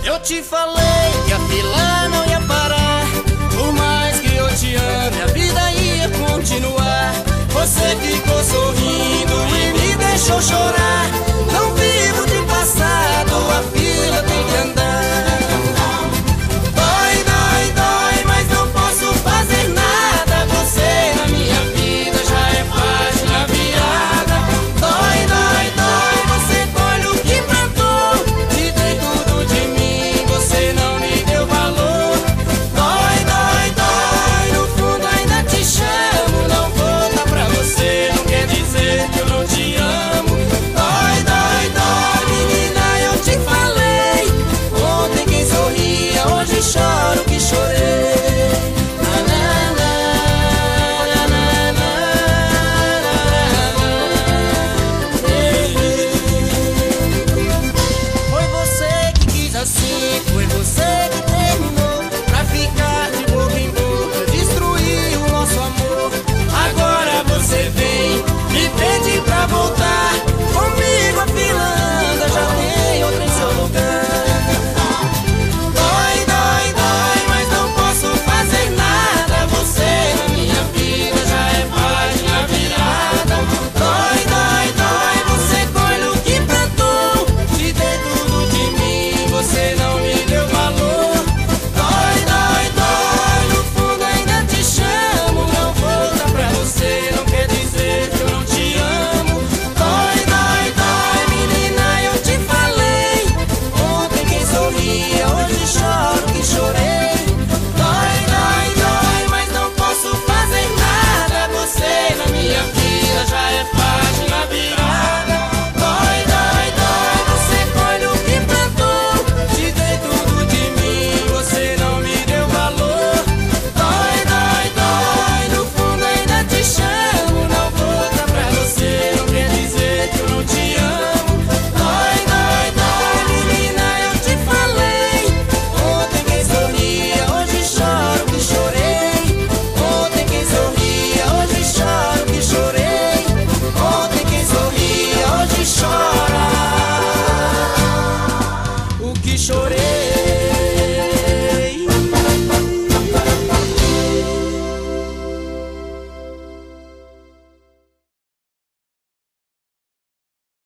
Eu te falei que a fila não ia parar. Por mais que eu te ame, a vida ia continuar. Você ficou sorrindo e me deixou chorar. Não vivo de passado, a fila tem que andar.